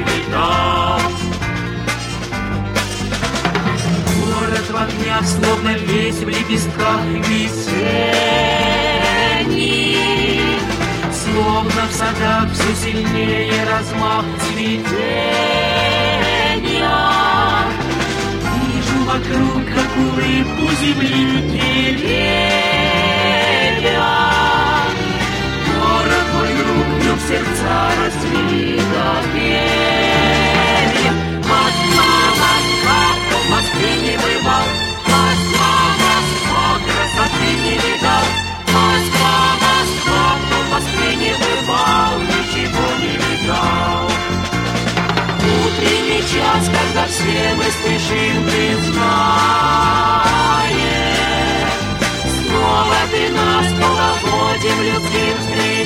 видал. Город в огнях, словно весь в лепестках весенний, словно в садах все сильнее размах цветения. Вижу вокруг, как улыбку земли деревья. Город мой друг, в нем сердца расцвели до перья. Москва, Москва, кто в Москве не бывал. Москва, Москва, красоты не видал. Москва, Москва, кто в Москве не бывал, ничего не видал. Утренний час, когда все мы спешим, ты знаешь. Снова ты нас половодьем любви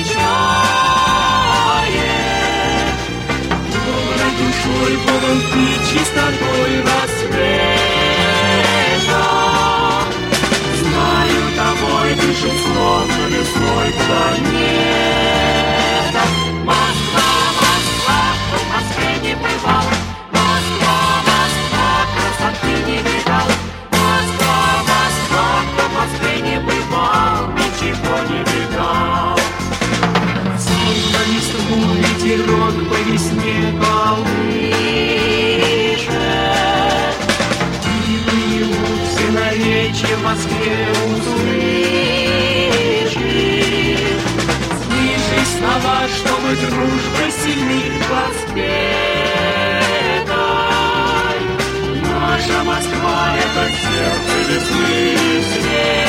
встречаешь. Доброй душой полон ты, чистотой рассвета. Знаю, тобой дышит словно весной планета. Москва, Москва, кто в Москве не бывал. Москва, Москва, красоты не видал. Москва, Москва, кто в Москве не бывал, ничего не видал. Словно листву ветерок по весне колышет, и плывут все наречия в Москве услышит. Слышишь слова, чтобы дружбой сильных воспетай. Наша Москва — это сердце весны и свет.